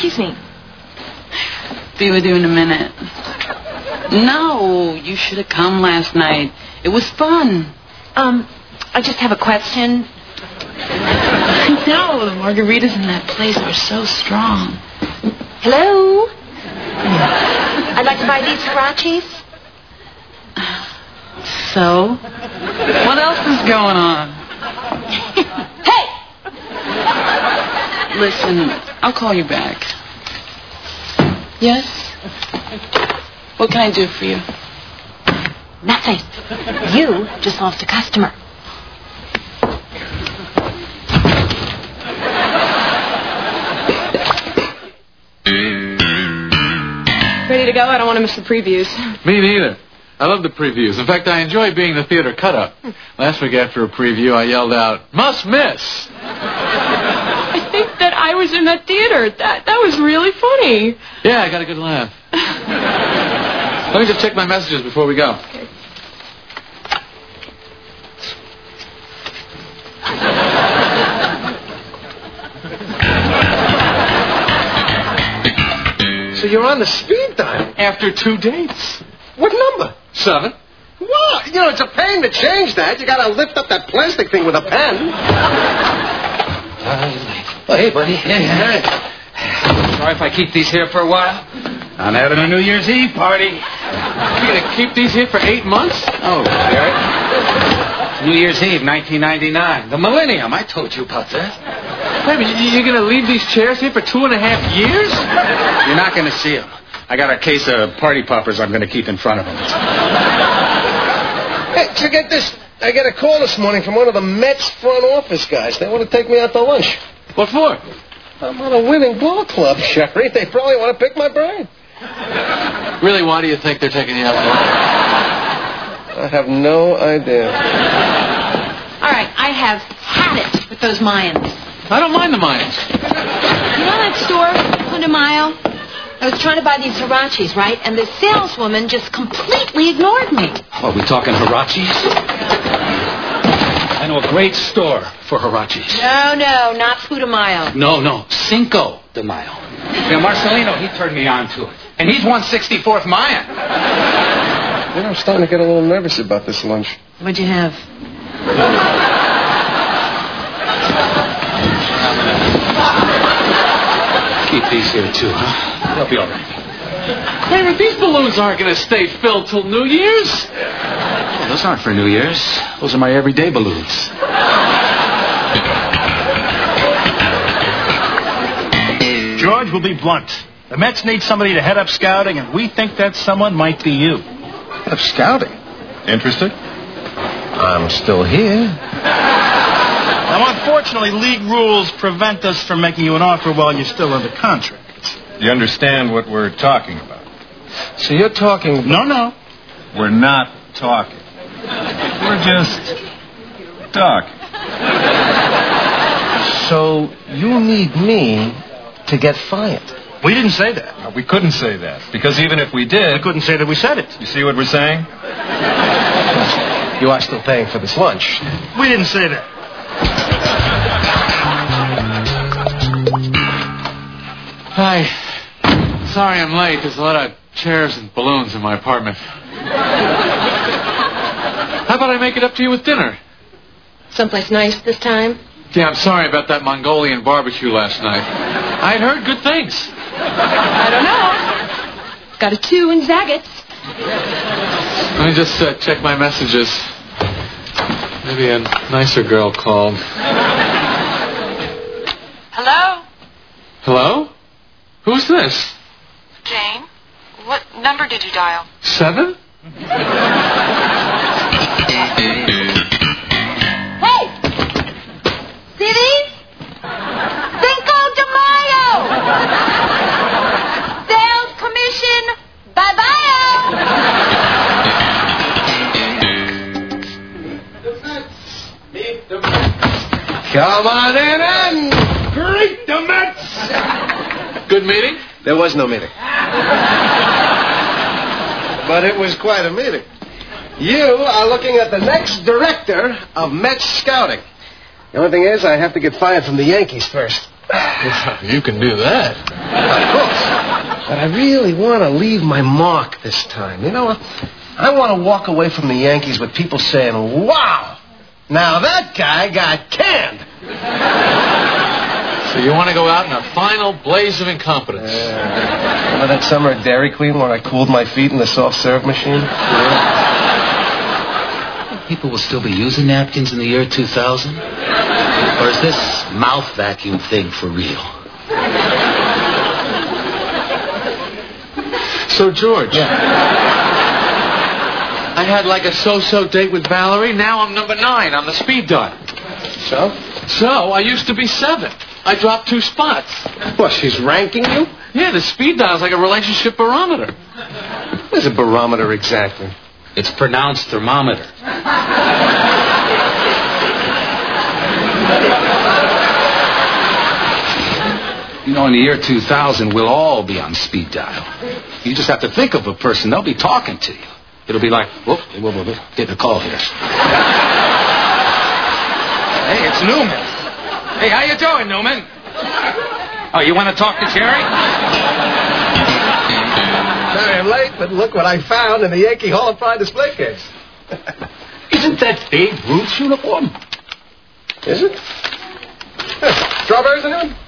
me. Be with you in a minute. No, you should have come last night. It was fun. I just have a question. I know, the margaritas in that place are so strong. Hello? I'd like to buy these Hirachis. So? What else is going on? Hey! Listen, I'll call you back. Yes? What can I do for you? Nothing. You just lost a customer. Ready to go? I don't want to miss the previews. Me neither. I love the previews. In fact, I enjoy being the theater cut-up. Last week after a preview, I yelled out, "Must miss!" I think that I was in that theater. That was really funny. Yeah, I got a good laugh. Let me just check my messages before we go. Okay. So you're on the speed dial. After 2 dates. What number? 7. What? You know, it's a pain to change that. You gotta lift up that plastic thing with a pen. Oh, hey, buddy. Hey. Sorry if I keep these here for a while. I'm having a New Year's Eve party. You're going to keep these here for 8 months? Oh, Derek. It's New Year's Eve, 1999. The millennium. I told you about that. Wait a minute, you're going to leave these chairs here for 2.5 years? You're not going to see them. I got a case of party poppers I'm going to keep in front of them. Hey, so get this. I get a call this morning from one of the Mets front office guys. They want to take me out to lunch. What for? I'm on a winning ball club, Sherry. They probably want to pick my brain. Really, why do you think they're taking you out for? I have no idea. All right, I have had it with those Mayans. I don't mind the Mayans. You know that store, Punta Mayo? I was trying to buy these Hirachis, right? And the saleswoman just completely ignored me. Are we talking Hirachis? I know a great store for Hirachis. No, not Putumayo. No, Cinco de Mayo. Now, Marcelino, he turned me on to it. And he's 164th Mayan. You know, I'm starting to get a little nervous about this lunch. What'd you have? Keep these here, too, huh? They'll be all right. Wait a minute, these balloons aren't going to stay filled till New Year's. Well, those aren't for New Year's. Those are my everyday balloons. George, will be blunt. The Mets need somebody to head up scouting, and we think that someone might be you. Head of scouting? Interested? I'm still here. Now, unfortunately, league rules prevent us from making you an offer while you're still under contract. You understand what we're talking about? So you're talking about... No. We're not talking. We're just talking. So you need me to get fired? We didn't say that. No, we couldn't say that, because even if we did... We couldn't say that we said it. You see what we're saying? You are still paying for this lunch. We didn't say that. Hi. Sorry I'm late. There's a lot of chairs and balloons in my apartment. How about I make it up to you with dinner? Someplace nice this time? Yeah, I'm sorry about that Mongolian barbecue last night. I'd heard good things. I don't know. Got a 2 in Zagat's. Let me just check my messages. Maybe a nicer girl called. Hello? Hello? Who's this? Jane? What number did you dial? 7? Hey! See these? Cinco de Mayo! Sales commission, bye-bye! Come on in and greet the Mets! Good meeting? There was no meeting. But it was quite a meeting. You are looking at the next director of Mets scouting. The only thing is, I have to get fired from the Yankees first. You can do that. Of course. But I really want to leave my mark this time. You know, I want to walk away from the Yankees with people saying, wow, now that guy got canned. So you want to go out in a final blaze of incompetence. Remember that summer at Dairy Queen where I cooled my feet in the soft-serve machine? People will still be using napkins in the year 2000? Or is this mouth vacuum thing for real? So, George. Yeah. I had like a so-so date with Valerie. Now I'm number 9 on the speed dial. So, I used to be 7. I dropped 2 spots. What, she's ranking you? Yeah, the speed dial's like a relationship barometer. What is a barometer exactly? It's pronounced thermometer. You know, in the year 2000, we'll all be on speed dial. You just have to think of a person. They'll be talking to you. It'll be like, whoop, getting a call here. Hey, it's Newman. Hey, how you doing, Newman? Oh, you want to talk to Jerry? Sorry I'm late, but look what I found in the Yankee Hall of Pride display case. Isn't that Babe Ruth's uniform? Is it? Strawberries in it?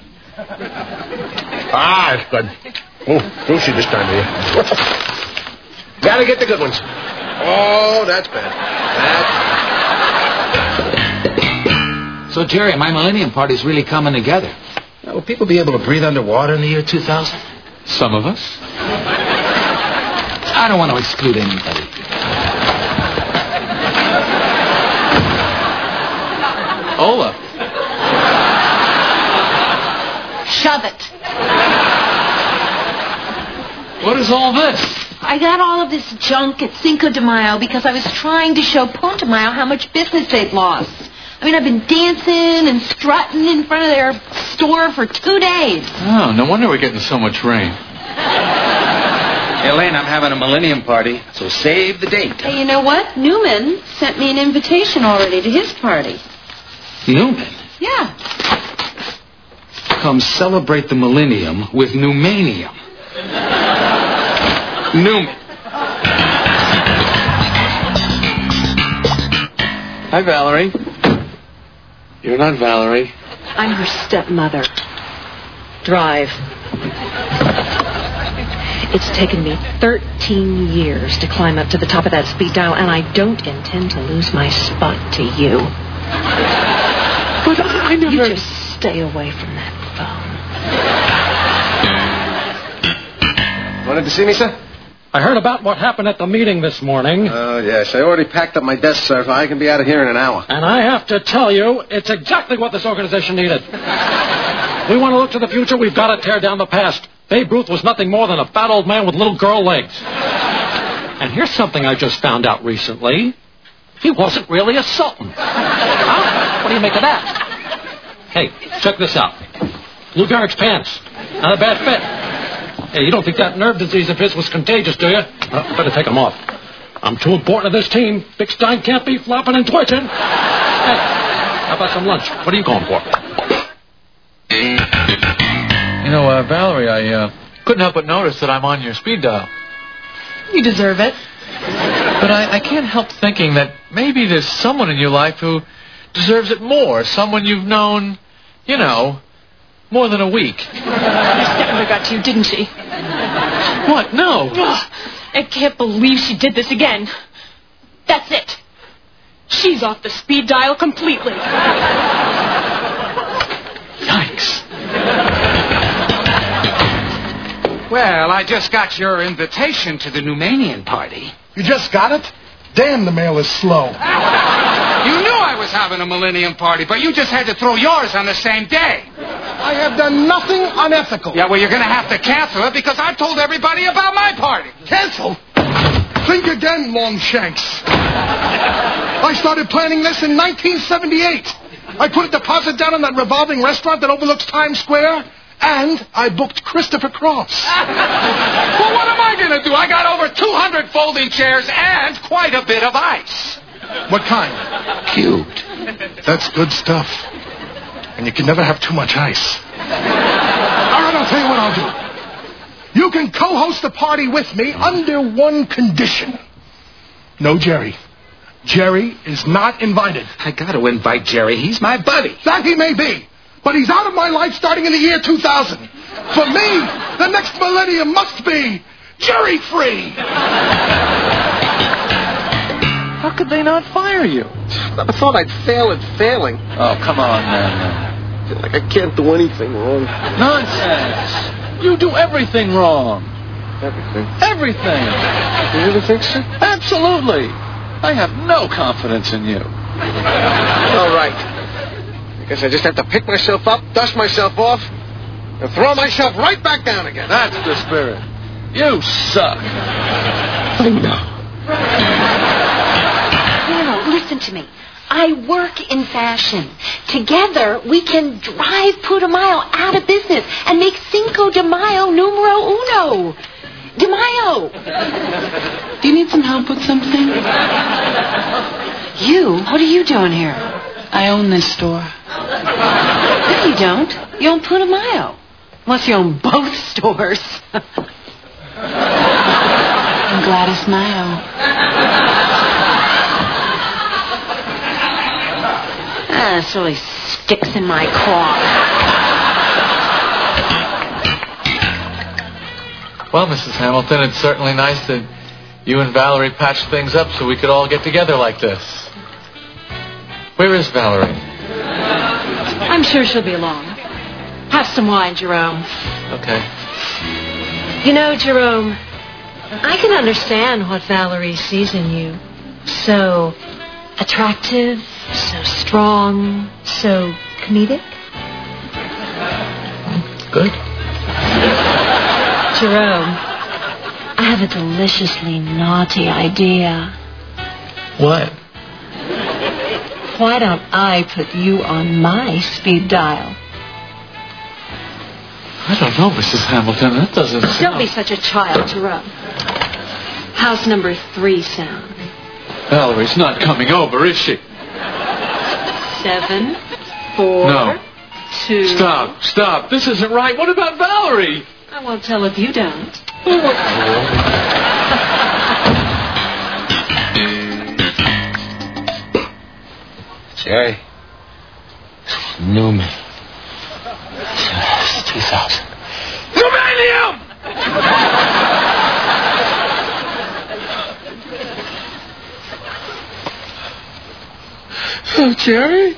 It's good. Sushi this time of year. Gotta get the good ones. Oh, that's bad. So, Jerry, my Millennium Party's really coming together. Now, will people be able to breathe underwater in the year 2000? Some of us. I don't want to exclude anybody. Ola. Shove it. What is all this? I got all of this junk at Cinco de Mayo because I was trying to show Punta de Mayo how much business they'd lost. I mean, I've been dancing and strutting in front of their store for 2 days. Oh, no wonder we're getting so much rain. Elaine, I'm having a Millennium Party, so save the date. Hey, you know what? Newman sent me an invitation already to his party. Newman? Yeah. Come celebrate the millennium with Newmanium. Newman. Hi, Valerie. You're not Valerie. I'm her stepmother. Drive. It's taken me 13 years to climb up to the top of that speed dial, and I don't intend to lose my spot to you. But I never... You just stay away from that phone. Wanted to see me, sir? I heard about what happened at the meeting this morning. Oh, yes. I already packed up my desk, sir, so I can be out of here in an hour. And I have to tell you, it's exactly what this organization needed. We want to look to the future. We've got to tear down the past. Babe Ruth was nothing more than a fat old man with little girl legs. And here's something I just found out recently. He wasn't really a sultan. Huh? What do you make of that? Hey, check this out. Lou Gehrig's pants. Not a bad fit. Hey, you don't think that nerve disease of his was contagious, do you? Better take them off. I'm too important to this team. Big Stein can't be flopping and twitching. Hey, how about some lunch? What are you going for? You know, Valerie, I couldn't help but notice that I'm on your speed dial. You deserve it. But I can't help thinking that maybe there's someone in your life who deserves it more. Someone you've known, you know, more than a week. Your stepmother got to you, didn't she? What? No. Ugh, I can't believe she did this again. That's it. She's off the speed dial completely. Yikes. Well, I just got your invitation to the Newmanian Party. You just got it? Damn, the mail is slow. You knew I was having a Millennium Party, but you just had to throw yours on the same day. I have done nothing unethical. Yeah, well, you're going to have to cancel it because I've told everybody about my party. Cancel? Think again, Longshanks. I started planning this in 1978. I put a deposit down in that revolving restaurant that overlooks Times Square, and I booked Christopher Cross. Well, what am I going to do? I got over 200 folding chairs and quite a bit of ice. What kind? Cubed. That's good stuff. And you can never have too much ice. All right, I'll tell you what I'll do. You can co-host the party with me under one condition. No Jerry. Jerry is not invited. I got to invite Jerry. He's my buddy. That he may be. But he's out of my life starting in the year 2000. For me, the next millennium must be Jerry-free. How could they not fire you? I thought I'd fail at failing. Oh, come on, man. I feel like I can't do anything wrong. Nonsense. You do everything wrong. Everything? Everything. You really think so? Absolutely. I have no confidence in you. All right. I guess I just have to pick myself up, dust myself off, and throw myself right back down again. That's the spirit. You suck. I know. No, listen to me. I work in fashion. Together, we can drive Putumayo out of business and make Cinco de Mayo numero uno. De Mayo. Do you need some help with something? You? What are you doing here? I own this store. No, you don't. You own Putumayo. Unless you own both stores. I'm Gladys Mayo. This really sticks in my craw. Well, Mrs. Hamilton, it's certainly nice that you and Valerie patched things up so we could all get together like this. Where is Valerie? I'm sure she'll be along. Have some wine, Jerome. Okay. You know, Jerome, I can understand what Valerie sees in you. So attractive, so strong, so comedic. Good. Jerome, I have a deliciously naughty idea. What? Why don't I put you on my speed dial? I don't know, Mrs. Hamilton. That doesn't sound... Don't be such a child, Jerome. House number 3 sound. Valerie's not coming over, is she? 7, 4, No. 2... Stop. This isn't right. What about Valerie? I won't tell if you don't. Jerry. Newman. 2000. Uranium! Oh, Jerry?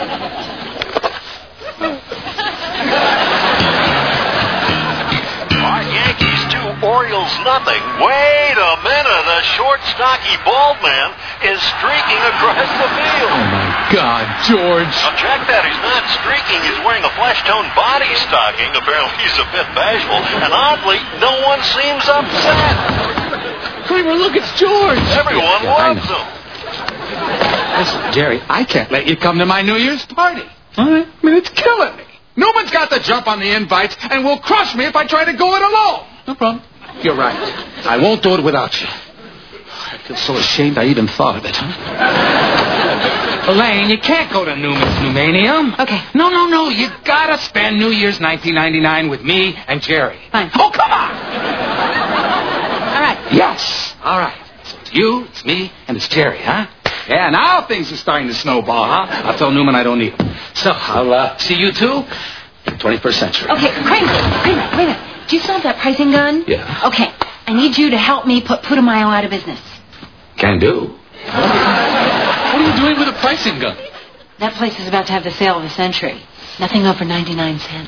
Yankees 2, Orioles nothing. Wait a minute. A short, stocky, bald man is streaking across the field. Oh, my God, George. Now, check that. He's not streaking. He's wearing a flesh-tone body stocking. Apparently, he's a bit bashful. And oddly, no one seems upset. Kramer, look, it's George. Everyone loves him. Listen, Jerry, I can't let you come to my New Year's party. All right? I mean, it's killing me. Newman's got the jump on the invites and will crush me if I try to go it alone. No problem. You're right. I won't do it without you. I feel so ashamed I even thought of it, huh? Elaine, you can't go to Newman's Newmanium. Okay. No. You gotta spend New Year's 1999 with me and Jerry. Fine. Oh, come on! All right. Yes. All right. So it's you, it's me, and it's Jerry, huh? Yeah, now things are starting to snowball, huh? I'll tell Newman I don't need him. So I'll see you two in the 21st century. Okay, Kramer, wait a minute. Do you still have that pricing gun? Yeah. Okay, I need you to help me put Putumayo out of business. Can do. What are you doing with a pricing gun? That place is about to have the sale of the century. Nothing over 99 cents.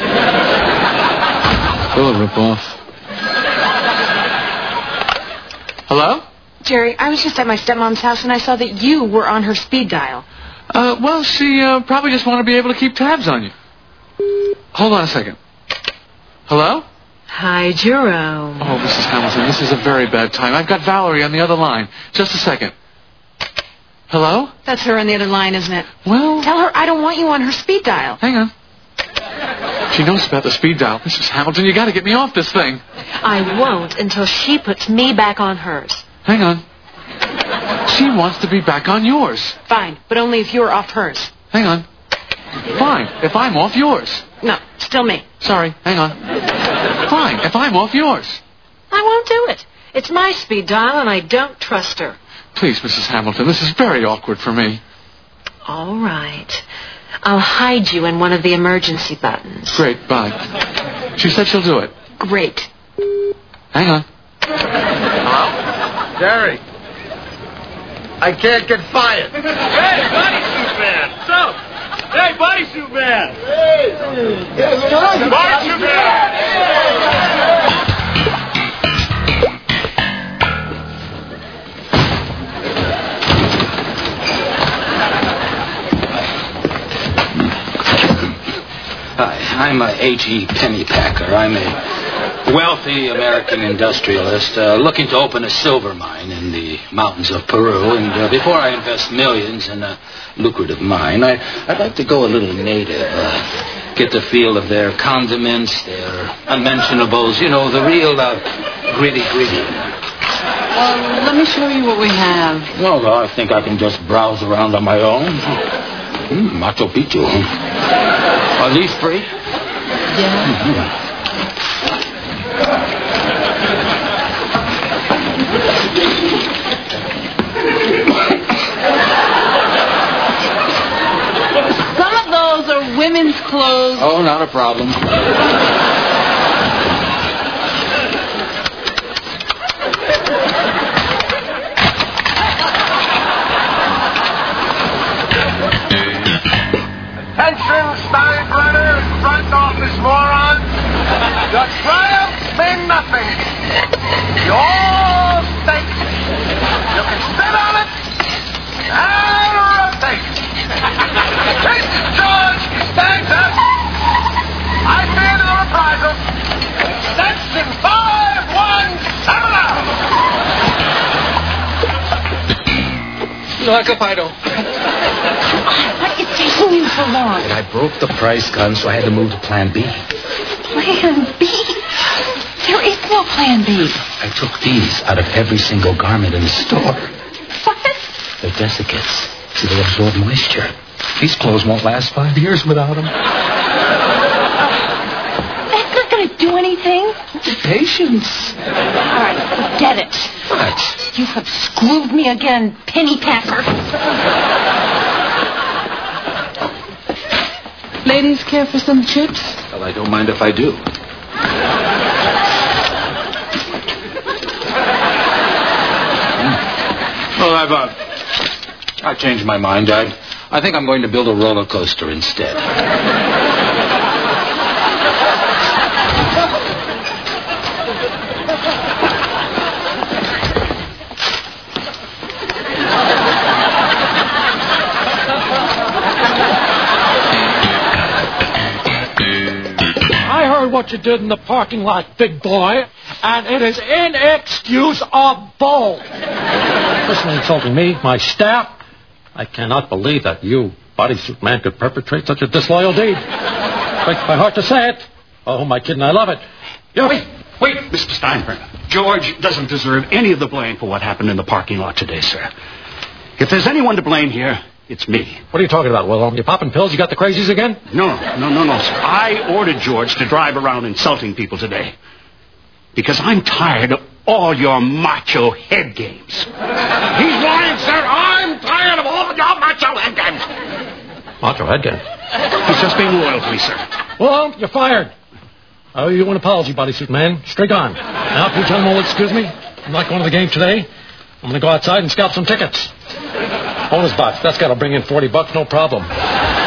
Oh, rip-off. Hello? Jerry, I was just at my stepmom's house and I saw that you were on her speed dial. Well, she probably just wanted to be able to keep tabs on you. Hold on a second. Hello? Hi, Jerome. Oh, Mrs. Hamilton, this is a very bad time. I've got Valerie on the other line. Just a second. Hello? That's her on the other line, isn't it? Well... Tell her I don't want you on her speed dial. Hang on. She knows about the speed dial. Mrs. Hamilton, you gotta get me off this thing. I won't until she puts me back on hers. Hang on. She wants to be back on yours. Fine, but only if you're off hers. Hang on. Fine, if I'm off yours. No, still me. Sorry, hang on. Fine, if I'm off yours. I won't do it. It's my speed dial, and I don't trust her. Please, Mrs. Hamilton, this is very awkward for me. All right. I'll hide you in one of the emergency buttons. Great, bye. She said she'll do it. Great. Hang on. Hello? Jerry. I can't get fired. Hey, bodysuit man! What's up? Hey, bodysuit man! Bodysuit man! Hi, I'm H.E. Pennypacker. I'm a wealthy American industrialist looking to open a silver mine in the mountains of Peru. And before I invest millions in a lucrative mine, I'd like to go a little native, get the feel of their condiments, their unmentionables, you know, the real gritty. Well, let me show you what we have. Well, I think I can just browse around on my own. Machu Picchu. Are these free? Yeah. Some of those are women's clothes. Oh, not a problem. Attention, Steinbrenner, front office morons. Your triumphs mean nothing. You all stink. You can spit on it and rotate. Prince George stands up. I fear no reprisal. That's in 5-1-7-0. Like a Fido. What is taking you so long? And I broke the price gun, so I had to move to Plan B. Plan B? There is no Plan B. I took these out of every single garment in the store. What? They're desiccates, so they absorb moisture. These clothes won't last 5 years without them. That's not going to do anything. Patience. All right, forget it. What? You have screwed me again, Pennypacker. Ladies, care for some chips? Well, I don't mind if I do. Well, I've changed my mind. I think I'm going to build a roller coaster instead. What you did in the parking lot, big boy, and it is inexcusable. Listen, insulting me, my staff. I cannot believe that you, bodysuit man, could perpetrate such a disloyal deed. Breaks my heart to say it. Oh, my kid, and I love it. Wait, Mr. Steinbrenner. George doesn't deserve any of the blame for what happened in the parking lot today, sir. If there's anyone to blame here, it's me. What are you talking about, Wilhelm? You popping pills? You got the crazies again? No, sir. I ordered George to drive around insulting people today. Because I'm tired of all your macho head games. He's lying, sir. I'm tired of all your macho head games. Macho head games? He's just being loyal to me, sir. Well, you're fired. I owe you an apology, bodysuit man. Straight on. Now, if you gentlemen will excuse me, I'm not going to the game today. I'm going to go outside and scalp some tickets. Bonus box. That's got to bring in $40, no problem. What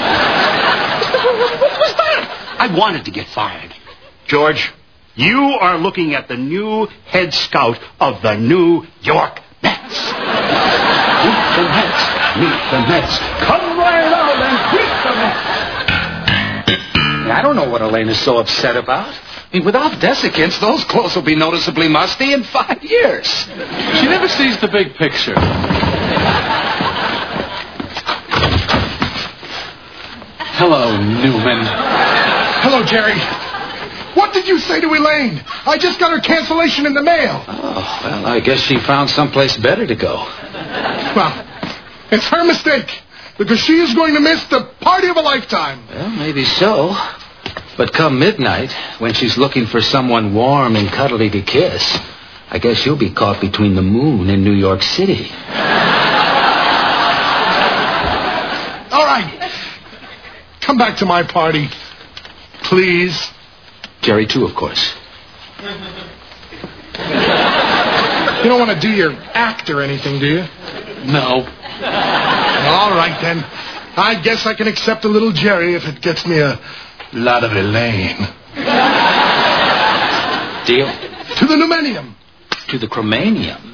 was that? I wanted to get fired. George, you are looking at the new head scout of the New York Mets. Meet the Mets. Meet the Mets. Come right out and beat the Mets. I don't know what Elaine is so upset about. I mean, without desiccants, those clothes will be noticeably musty in 5 years. She never sees the big picture. Hello, Newman. Hello, Jerry. What did you say to Elaine? I just got her cancellation in the mail. Oh, well, I guess she found someplace better to go. Well, it's her mistake. because she is going to miss the party of a lifetime. Well, maybe so. But come midnight, when she's looking for someone warm and cuddly to kiss, I guess you'll be caught between the moon and New York City. All right. Come back to my party, please. Jerry, too, of course. You don't want to do your act or anything, do you? No. All right, then. I guess I can accept a little Jerry if it gets me a lot of Elaine. Deal? To the Pneumanium. To the Cromanium.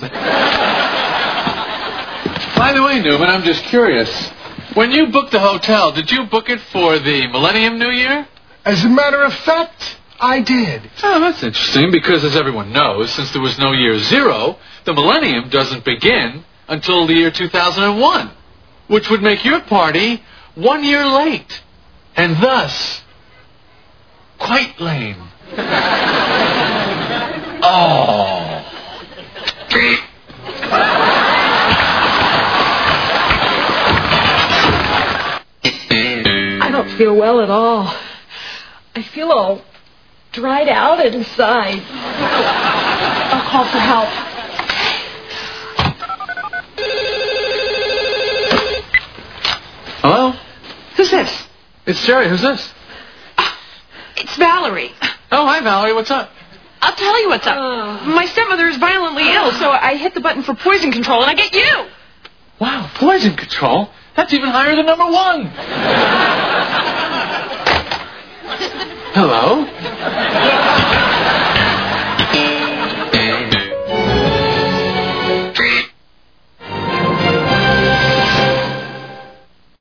By the way, Newman, I'm just curious. When you booked the hotel, did you book it for the Millennium New Year? As a matter of fact, I did. Oh, that's interesting, because as everyone knows, since there was no year zero, the Millennium doesn't begin until the year 2001, which would make your party 1 year late, and thus quite lame. Oh. I don't feel well at all. I feel all dried out inside. I'll call for help. Hello? Who's this? It's Jerry. Who's this? It's Valerie. Oh, hi, Valerie. What's up? I'll tell you what's up. My stepmother is violently ill, so I hit the button for poison control, and I get you. Wow, poison control? That's even higher than number one. Hello?